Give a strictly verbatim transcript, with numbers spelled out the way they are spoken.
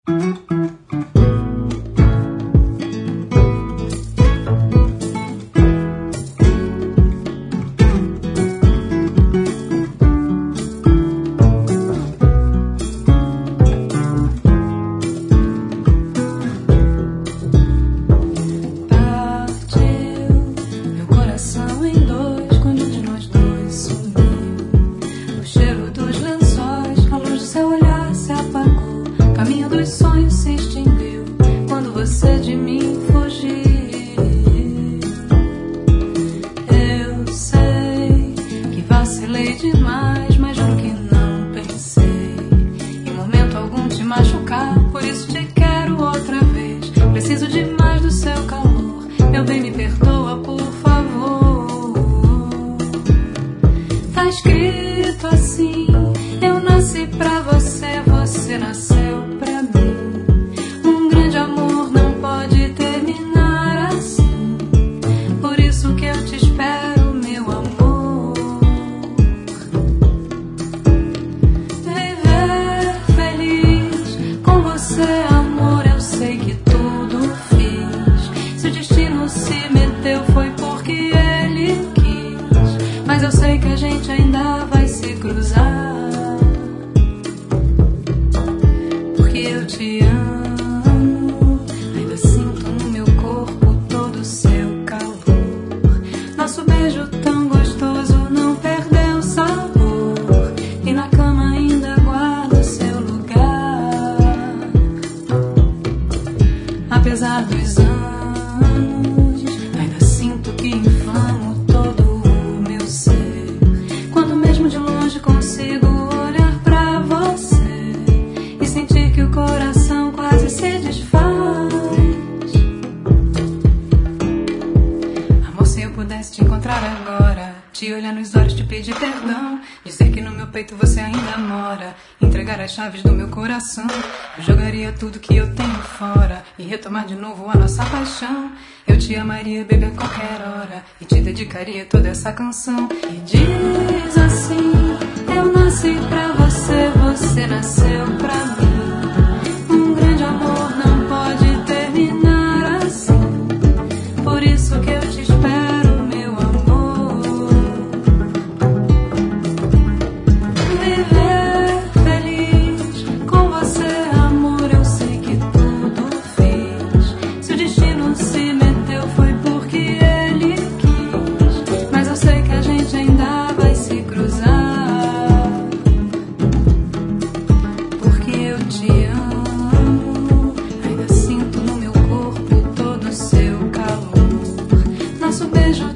Chaves do meu coração, eu jogaria tudo que eu tenho fora e retomar de novo a nossa paixão. Eu te amaria, baby, a qualquer hora e te dedicaria toda essa canção. E diz assim: eu nasci pra você, você nasceu pra mim. Um grande amor não pode terminar assim, por isso que eu te espero, meu amor. Viver Nosso beijo